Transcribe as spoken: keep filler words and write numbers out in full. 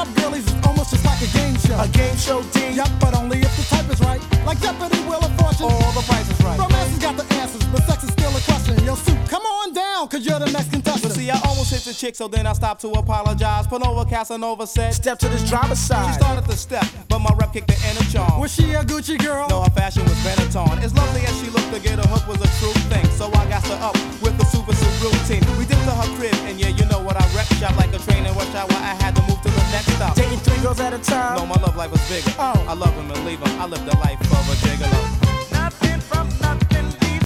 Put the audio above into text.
five girlies is almost just like a game show. A game show, D. Yup, but only if the type is right. Like Jeopardy, Wheel of Fortune. All the price is right. Romance has got the answers, but sex is still a question. Yo, Soup, come on down, cause you're the next contestant. But see, I almost hit the chick, so then I stopped to apologize. Put over Casanova said, Step to this driver's side. She started to step, but my rep kicked the inner charm. Was she a Gucci girl? No, her fashion was Benetton. As lovely as she looked, to get a hook was a true thing. So I got her up with the super suit routine. We did to her crib, and yeah, you know what I rep. Shop like a train in rush hour. I had to move to the next stop. Dating three girls at a time. No, my love life was bigger. Oh. I love him and leave him. I lived the life of a gigolo.